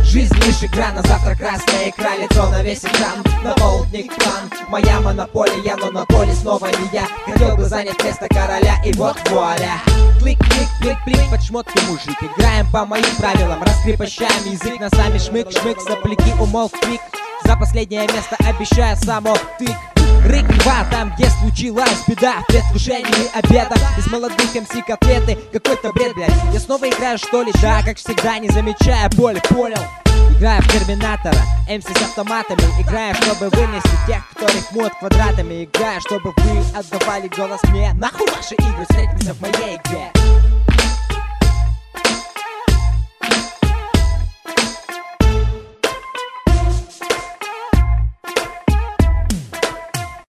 Жизнь лишь игра, на завтра красная икра, лицо на весь экран, на полдник план. Моя монополия, но на поле снова не я. Хотел бы занять место короля, и вот вуаля. Клик-клик-клик-клик, под шмотки мужик. Играем по моим правилам, раскрепощаем язык. Носами шмык-шмык, сопляки умолк крик. За последнее место обещаю самотык. Рык-2, там где случилась беда. В предвкушении обеда из молодых МС котлеты. Какой-то бред, блядь. Я снова играю, что ли? Да, как всегда, не замечая боли, понял. Играю в Терминатора, МС с автоматами. Играю, чтобы вынести тех, кто рифмует квадратами. Играю, чтобы вы отдавали голос мне. Нахуй ваши игры, встретимся в моей игре.